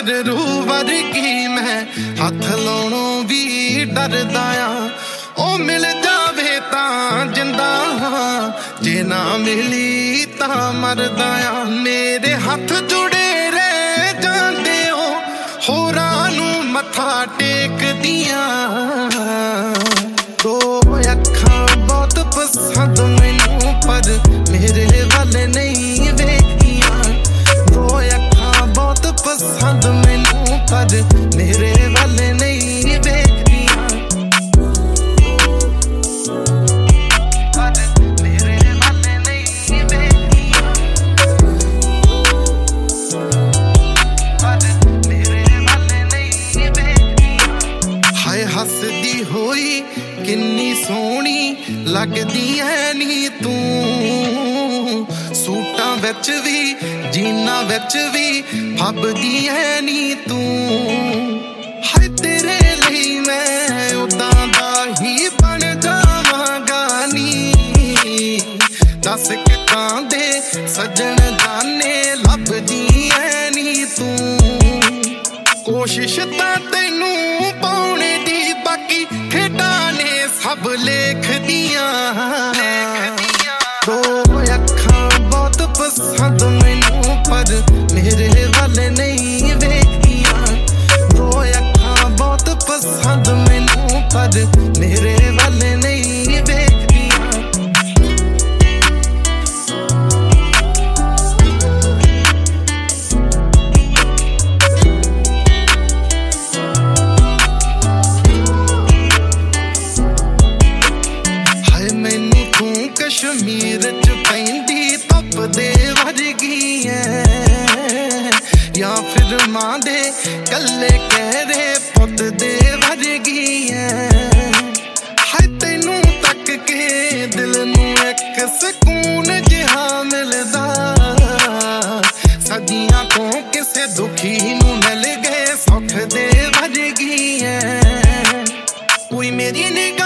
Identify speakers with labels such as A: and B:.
A: पर रूह वर्गी मैं हथ लाउणों भी डरदा आ। ओ मिल जावे तां जिंदा हां, जे ना मिली तां मरदा आ। मेरे हथ जुड़े रह जांदे ओ होरां नूं मत्था टेकदियां। दो अखां बहुत पसंद मैनू पर मेरे वल नहीं वेखदियां। दो अखां बहुत पसंद मैनू पर मेरे वल नहीं वेखदियां। पर मेरे वल नहीं वेखदियां। पर मेरे वल नहीं वेखदियां। हाय हसदी होई किन्नी सोहनी लगदी है नी तू, सूटां विच भी जीना विच भी फबदी है नी तू। हाय तेरे लई मैं उदां दा ही बन जावांगा नी। दस कितां दे सजन जाने लभदी है नी तू। कोशिश तां तैनू पाउणे दी बाकी खेडां ने सब लेख दियां। दो अखां बहुत पसंद मैनू पर मेरे वल नहीं वेखदियां। दो अखां बहुत पसंद मैनू पर मेरे वल नहीं वेखदियां। हाय मैनू तू कश्मीर च पैंदी धुप दे वर्गी है, या फिर मां दे कल्ले कहरे पुत दे वर्गी है। हाय तैनू तक के दिल नू एक सुकून जिहा मिलदा। सदियां तो किसे दुखी नू मिल गए सुख दे वर्गी है। कोई मेरी निगाह